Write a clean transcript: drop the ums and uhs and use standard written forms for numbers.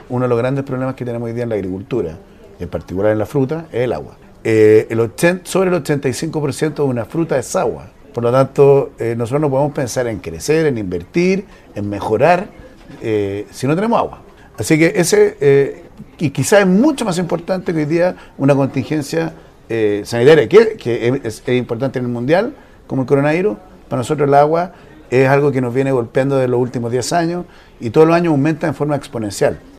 uno de los grandes problemas que tenemos hoy día en la agricultura, en particular en la fruta, es el agua. Sobre el 85% de una fruta es agua. Por lo tanto, nosotros no podemos pensar en crecer, en invertir, en mejorar, si no tenemos agua. Así que y quizás es mucho más importante que hoy día una contingencia sanitaria, que es importante en el mundial, como el coronavirus. Para nosotros el agua es algo que nos viene golpeando desde los últimos 10 años y todos los años aumenta en forma exponencial.